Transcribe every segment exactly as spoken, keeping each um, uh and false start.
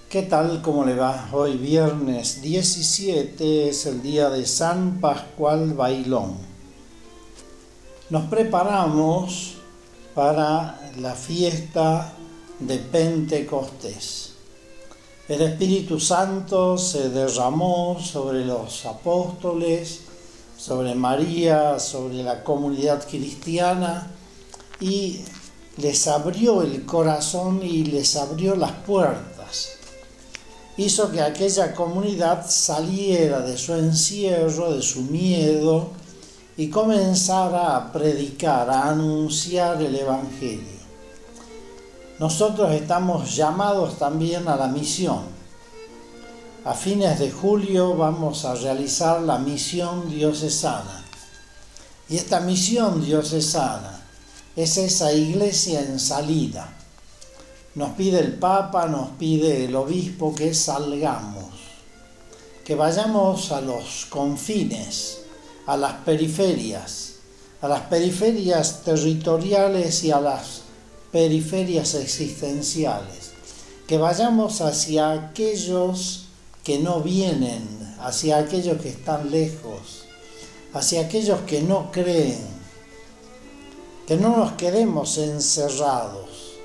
¿Qué tal? ¿Cómo le va? Hoy viernes diecisiete es el día de San Pascual Bailón. Nos preparamos para la fiesta de Pentecostés. El Espíritu Santo se derramó sobre los apóstoles, sobre María, sobre la comunidad cristiana y les abrió el corazón y les abrió las puertas. Hizo que aquella comunidad saliera de su encierro, de su miedo y comenzara a predicar, a anunciar el Evangelio. Nosotros estamos llamados también a la misión. A fines de julio vamos a realizar la misión diocesana. Y esta misión diocesana es esa iglesia en salida. Nos pide el Papa, nos pide el Obispo que salgamos, que vayamos a los confines, a las periferias, a las periferias territoriales y a las periferias existenciales, que vayamos hacia aquellos que no vienen, hacia aquellos que están lejos, hacia aquellos que no creen, que no nos quedemos encerrados.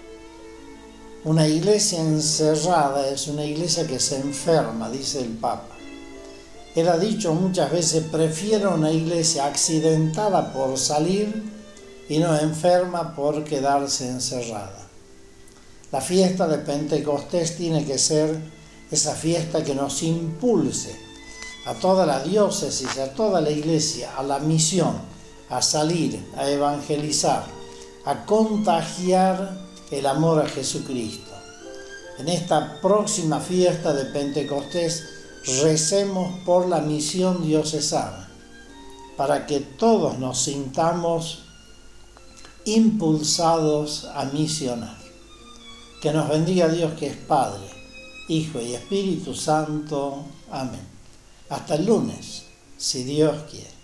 Una iglesia encerrada es una iglesia que se enferma, dice el Papa. Él ha dicho muchas veces, prefiero una iglesia accidentada por salir y no enferma por quedarse encerrada. La fiesta de Pentecostés tiene que ser esa fiesta que nos impulse a toda la diócesis, a toda la iglesia, a la misión, a salir, a evangelizar, a contagiar el amor a Jesucristo. En esta próxima fiesta de Pentecostés recemos por la misión diocesana, para que todos nos sintamos impulsados a misionar. Que nos bendiga Dios, que es Padre, Hijo y Espíritu Santo. Amén. Hasta el lunes, si Dios quiere.